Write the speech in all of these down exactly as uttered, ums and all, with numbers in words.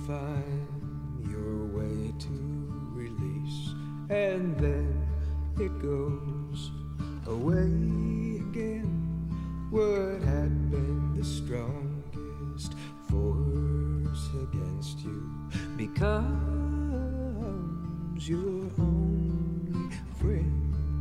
find your way to release, and then it goes away again. What had been the strongest force against you becomes your only friend.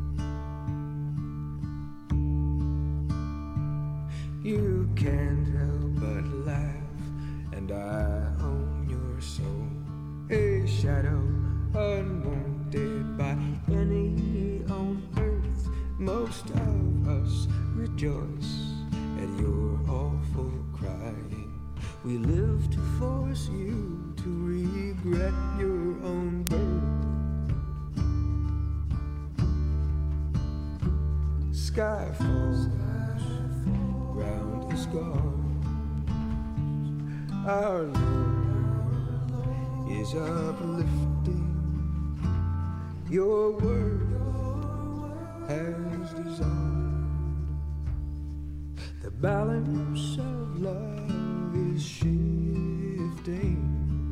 You can't help but laugh, and I own your soul. A shadow unwanted by any on earth. Most of us rejoice at your awful crying. We live to force you to regret your own birth. Sky falls, ground is gone. Our Lord is uplifting. Your word has dissolved. The balance of love is shifting.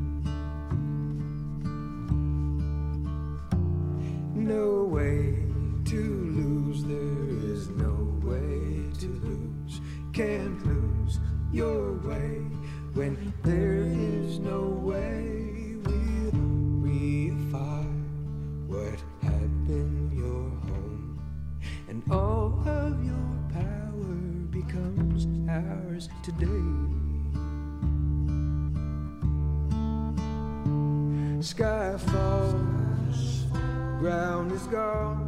No way to lose, there is no way to lose. Can't lose your way when there is no way. We'll reify what had been your home, and all of your power becomes ours today. Sky falls, ground is gone.